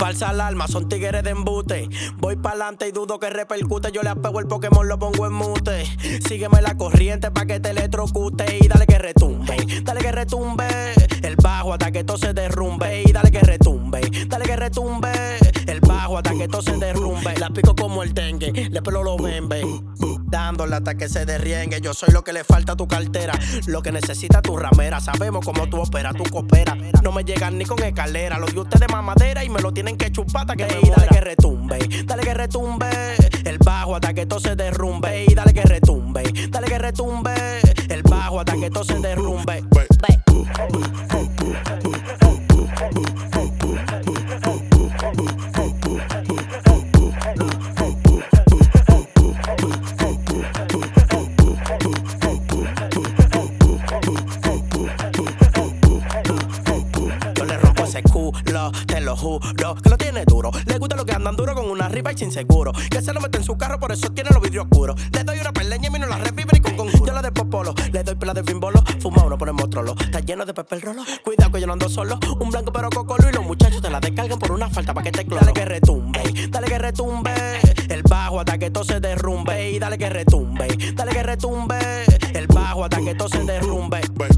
Falsa alarma, son tigres de embute. Voy pa'lante y dudo que repercute. Yo le apego el Pokémon, lo pongo en mute. Sígueme la corriente pa' que te electrocute. Y dale que retumbe, dale que retumbe. El bajo hasta que todo se derrumbe. Y dale que retumbe, dale que retumbe. El bajo hasta que todo se derrumbe. La pico como el dengue, le pelo lo bembe. Dándole hasta que se derriengue. Yo soy lo que le falta a tu cartera, lo que necesita tu ramera. Sabemos cómo tú operas, tú cooperas. No me llegan ni con escalera. Los de ustedes mamadera y me lo tienen que chupar hasta que me muera. Dale que retumbe, dale que retumbe. El bajo hasta que todo se derrumbe. Y dale que retumbe, dale que retumbe. El bajo hasta que todo se derrumbe. Ese culo, te lo juro, que lo tiene duro. Le gusta lo que andan duro con una riba y sin seguro. Que se lo mete en su carro, por eso tiene los vidrios oscuros. Le doy una perleña y vino la revive y con conjuro. Yo la de popolo, le doy pila de fimbolo. Fuma uno, ponemos trolo. Está lleno de pepper rolo. Cuidado que yo no ando solo. Un blanco pero cocolo y los muchachos te la descargan por una falta pa' que te cloro. Dale que retumbe, dale que retumbe. El bajo hasta que todo se derrumbe. Y dale que retumbe, dale que retumbe. El bajo hasta que todo se derrumbe.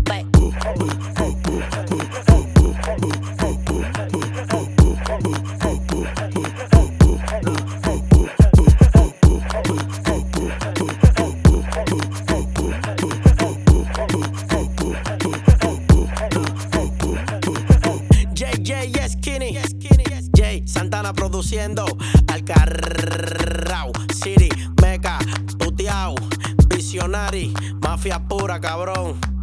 JJ Skinny, Jay Santana produciendo Alcarrao City, Meca, Puteao, Visionary, mafia pura, cabrón.